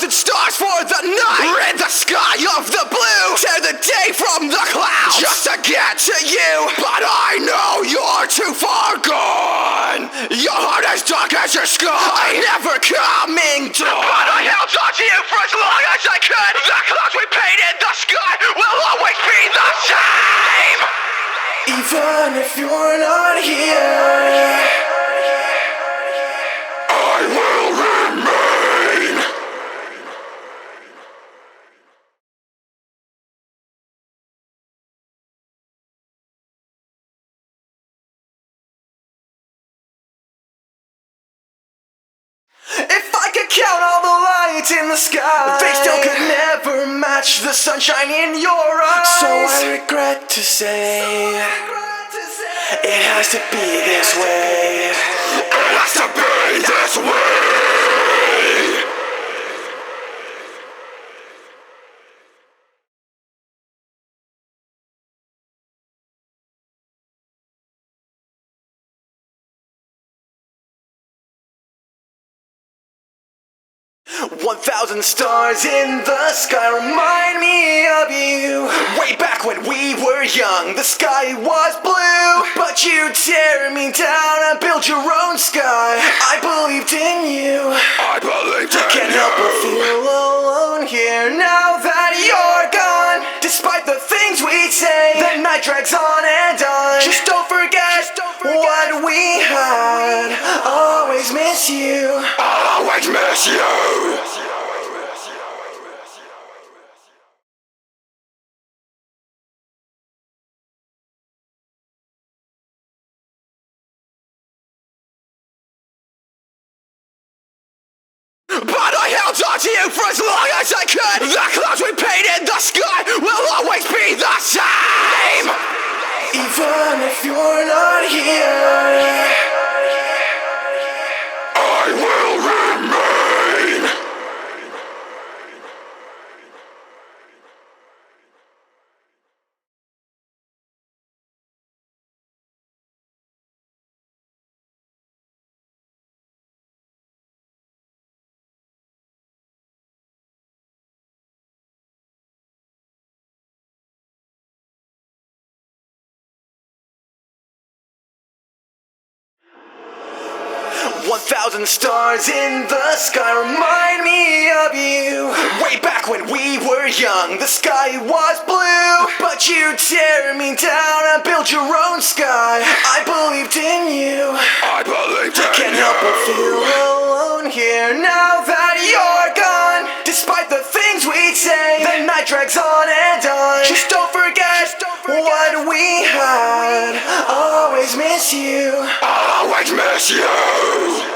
1,000 stars for the night. Rid the sky of the blue. Tear the day from the clouds. Just to get to you. But I know you're too far gone. Your heart as dark as your skull. I never coming to. But I held on to you for as long as I could. The clouds we painted the sky will always be the same. Even if you're not here, I will remain. If I could count all the lights in the sky, they still could never match the sunshine in your eyes. So I regret to say, it has to be this way. It has to be this way. 1,000 stars in the sky remind me of you. Way back when we were young, the sky was blue, but you tear me down and build your own sky. I believed in you. I believed in you. Can't help but feel alone here now that you're gone. Despite the things we say, the night drags on and on. Just don't forget what we had. I'll always miss you. I'll always miss you. But I held on to you for as long as I could. The clouds we painted the sky will always be the same. Even if you're not here, I will remain. 1,000 stars in the sky remind me of you. Way back when we were young, the sky was blue, but you tear me down and build your own sky. I believed in you. I believed in you. Can't help but feel alone here now that you're gone. Despite the things we say, the night drags on and on. Just don't forget what we had. I'll always miss you. I'll always miss you.